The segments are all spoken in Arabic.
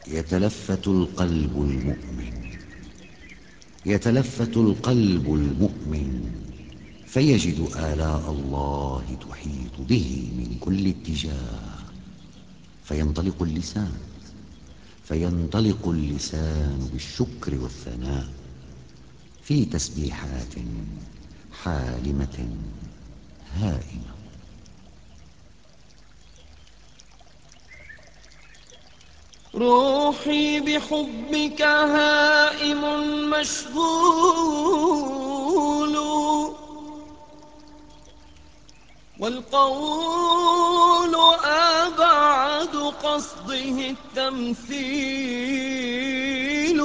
يتلفت القلب المؤمن، يتلفت القلب المؤمن فيجد آلاء الله تحيط به من كل اتجاه، فينطلق اللسان، فينطلق اللسان بالشكر والثناء في تسبيحات حالمة هائمة. روحي بحبك هائم مشغول، والقول أبعد قصده التمثيل،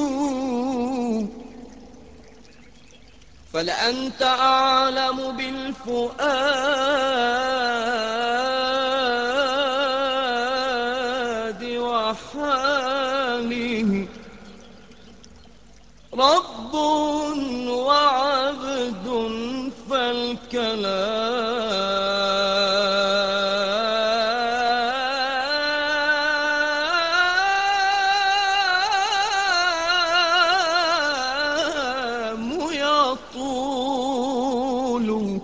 فلأنت أعلم بالفؤاد وحاله، رب وعبد فالكلام يطول.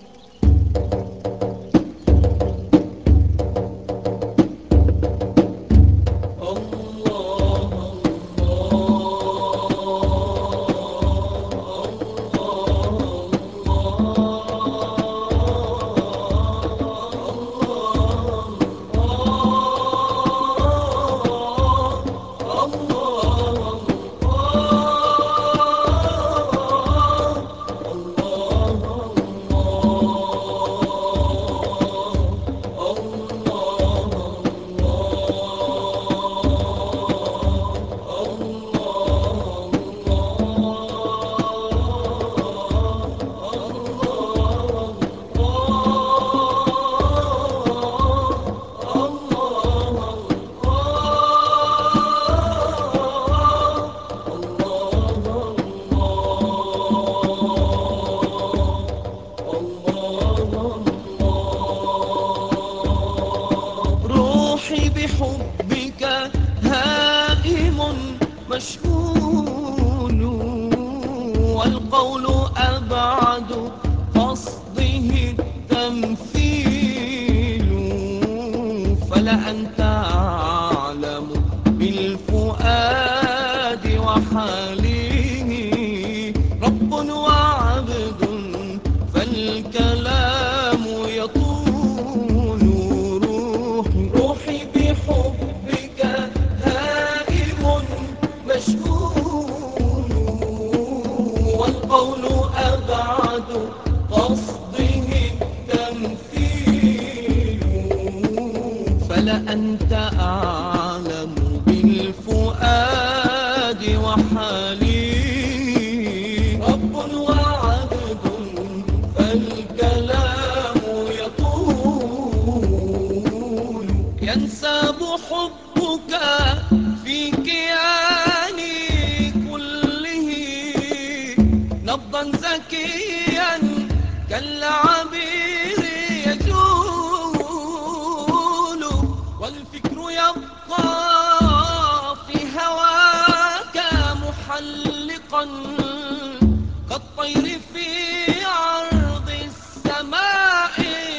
روحي بحبك هائم مشغول، والقول أبعد قصده التمثيل، فلأنت أعلم بالفؤاد وحاله، رب وعبد فالكلام يطول. روحي بحبك هائم مشغول، والقول أبعد قصده التمثيل، فلأنت أعلم بالفؤاد وحاله، رب وعبد فالكلام يطول. ينساب حبك في كياني كله نبضا زكيا كالعبير يجول، والفكر يبقى في هواك محلقا كالطير في عرض السماء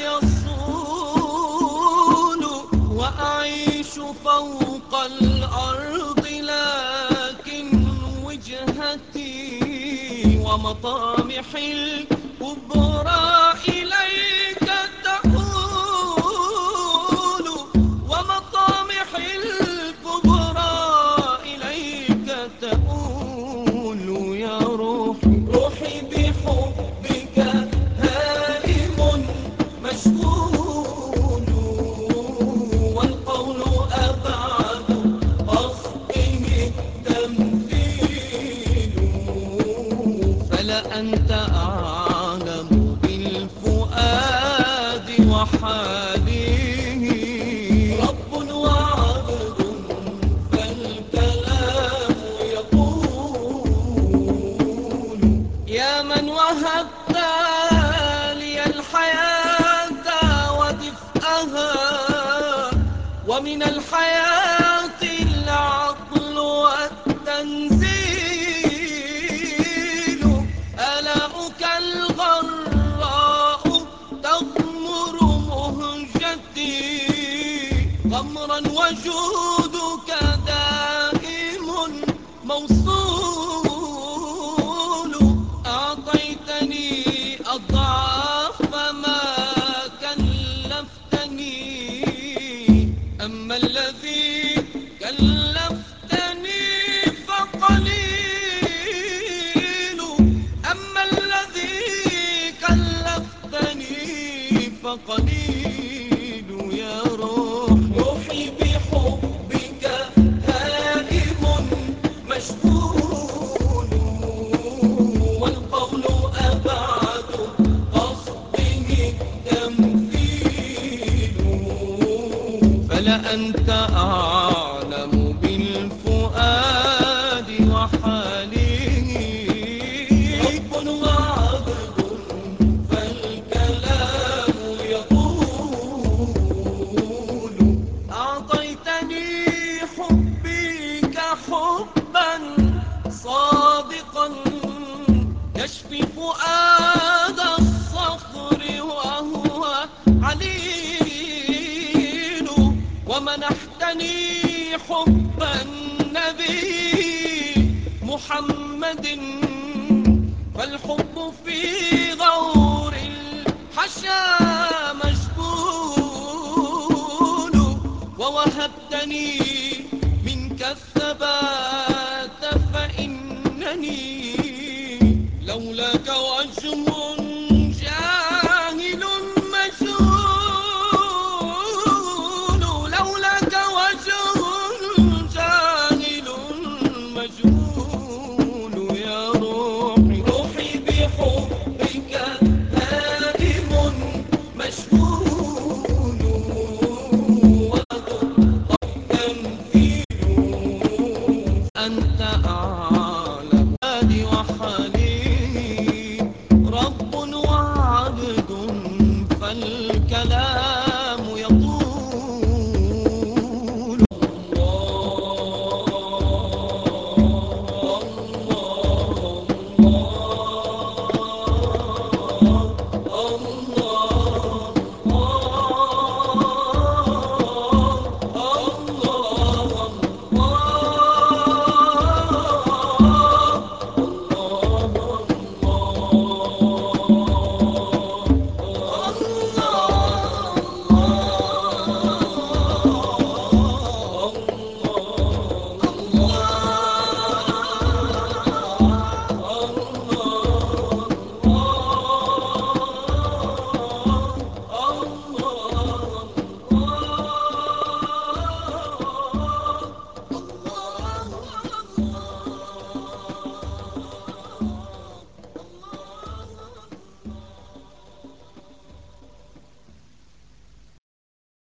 يصول، وأعيش فوق الأرض لكن وجهتي ومطامحي الكبرى إليك تؤول، ومطامحي الكبرى إليك تؤول. يا روحي بحبك هائم مشغول، والقول أبعد قصده التمثيل، فلأنت أعلم بالفؤاد وحاله، رب وعبد فالكلام يقول. يا من وهبت لي الحياة ودفئها، ومن الحياة العطر أمرا وجودك دائم موصول، أعطيتني أضعاف ما كلفتني، أما الذي كلفتني فقليل، أما الذي كلفتني فقليل. يا روحي بحبك هائم مشغول، والقول أبعد قصده التمثيل، فلا أنت أعلم بالفؤاد وحاله، رب وعبد فالكلام يطول، أعطيتني حبي كحبا صادقا يشفي فؤاد الصخر وهو عليل، ومنحتني حب النبي محمد، فالحب في غور الحشا مشغول، ووهبتني منك الثبات